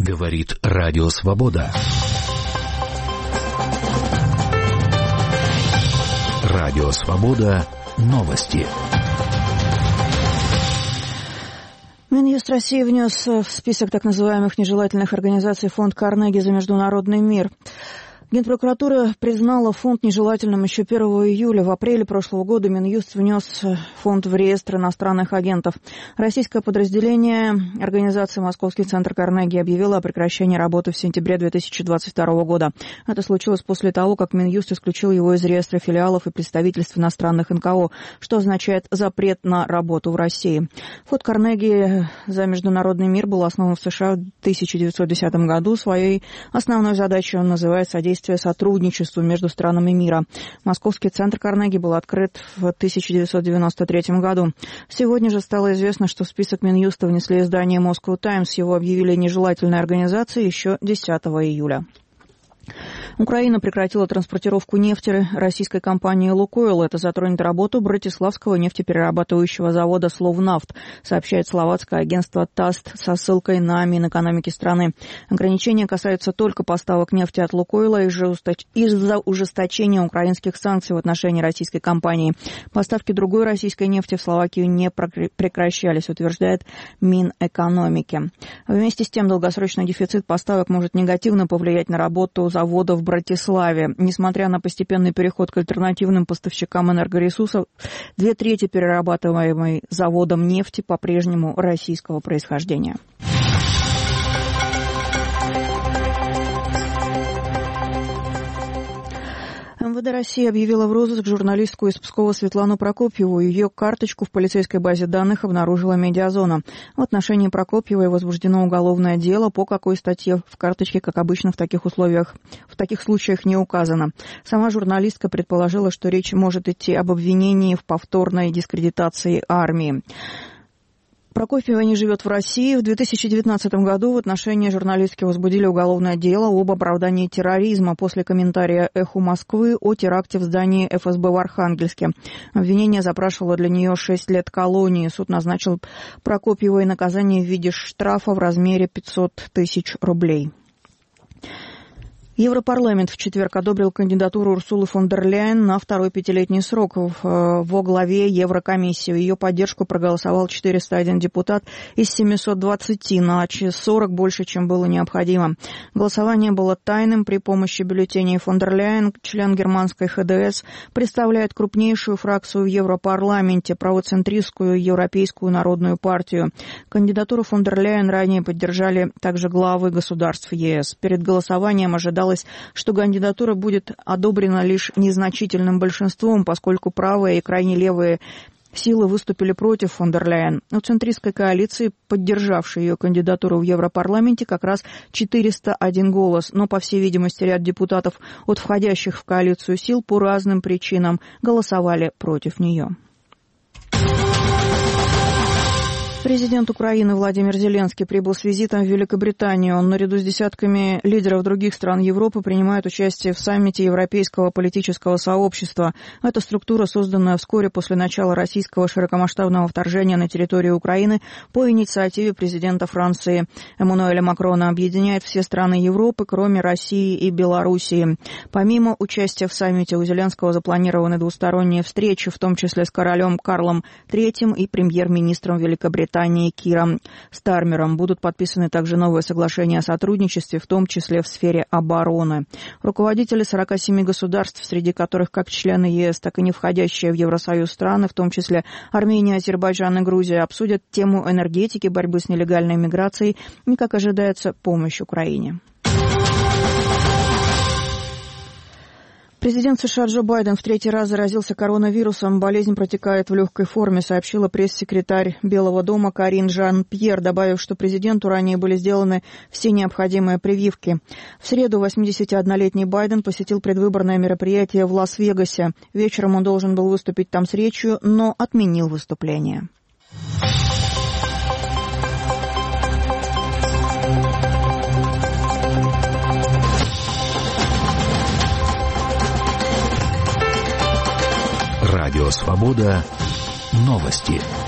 Говорит Радио Свобода. Радио Свобода. Новости. Минюст России внес в список так называемых нежелательных организаций фонд Карнеги за международный мир. Генпрокуратура признала фонд нежелательным еще 1 июля. В апреле прошлого года Минюст внес фонд в реестр иностранных агентов. Российское подразделение организации «Московский центр Карнеги» объявило о прекращении работы в сентябре 2022 года. Это случилось после того, как Минюст исключил его из реестра филиалов и представительств иностранных НКО, что означает запрет на работу в России. Фонд Карнеги за международный мир был основан в США в 1910 году. Своей основной задачей он называет содействие сотрудничеству между странами мира. Московский центр Карнеги был открыт в 1993 году. Сегодня же стало известно, что в список Минюста внесли издание Moscow Times. Его объявили нежелательной организацией еще 10 июля. Украина прекратила транспортировку нефти российской компании «Лукойл». Это затронет работу Братиславского нефтеперерабатывающего завода «Словнафт», сообщает словацкое агентство ТАСС со ссылкой на Минэкономики страны. Ограничения касаются только поставок нефти от «Лукойла» из-за ужесточения украинских санкций в отношении российской компании. Поставки другой российской нефти в Словакию не прекращались, утверждает Минэкономики. Вместе с тем, долгосрочный дефицит поставок может негативно повлиять на работу завода в Братиславе. Несмотря на постепенный переход к альтернативным поставщикам энергоресурсов, 2/3 перерабатываемой заводом нефти по-прежнему российского происхождения. МВД России объявила в розыск журналистку из Пскова Светлану Прокопьеву. Ее карточку в полицейской базе данных обнаружила Медиазона. В отношении Прокопьевой возбуждено уголовное дело. По какой статье в карточке, как обычно, в таких случаях не указано. Сама журналистка предположила, что речь может идти об обвинении в повторной дискредитации армии. Прокопьева не живет в России. В 2019 году в отношении журналистки возбудили уголовное дело об оправдании терроризма после комментария «Эху Москвы» о теракте в здании ФСБ в Архангельске. Обвинение запрашивало для нее 6 лет колонии. Суд назначил Прокопьевой наказание в виде штрафа в размере 500 тысяч рублей. Европарламент в четверг одобрил кандидатуру Урсулы фон дер Ляйен на второй 5-летний срок во главе Еврокомиссии. В ее поддержку проголосовал 401 депутат из 720, на 40 больше, чем было необходимо. Голосование было тайным при помощи бюллетеней. Фон дер Ляйен, член германской ХДС, представляет крупнейшую фракцию в Европарламенте, правоцентристскую Европейскую народную партию. Кандидатуру фон дер Ляйен ранее поддержали также главы государств ЕС. Перед голосованием ожидалось, что кандидатура будет одобрена лишь незначительным большинством, поскольку правые и крайне левые силы выступили против фон дер Ляйен. У центристской коалиции, поддержавшей ее кандидатуру в Европарламенте, как раз 401 голос. Но, по всей видимости, ряд депутатов от входящих в коалицию сил по разным причинам голосовали против нее. Президент Украины Владимир Зеленский прибыл с визитом в Великобританию. Он наряду с десятками лидеров других стран Европы принимает участие в саммите Европейского политического сообщества. Эта структура, созданная вскоре после начала российского широкомасштабного вторжения на территорию Украины по инициативе президента Франции Эммануэля Макрона, объединяет все страны Европы, кроме России и Белоруссии. Помимо участия в саммите у Зеленского запланированы двусторонние встречи, в том числе с королем Карлом III и премьер-министром Великобритании Киром Стармером. Будут подписаны также новые соглашения о сотрудничестве, в том числе в сфере обороны. Руководители 47 государств, среди которых как члены ЕС, так и не входящие в Евросоюз страны, в том числе Армения, Азербайджан и Грузия, обсудят тему энергетики, борьбы с нелегальной миграцией и, как ожидается, помощь Украине. Президент США Джо Байден в 3-й раз заразился коронавирусом. Болезнь протекает в легкой форме, сообщила пресс-секретарь Белого дома Карин Жан-Пьер, добавив, что президенту ранее были сделаны все необходимые прививки. В среду 81-летний Байден посетил предвыборное мероприятие в Лас-Вегасе. Вечером он должен был выступить там с речью, но отменил выступление. Радио Свобода. Новости.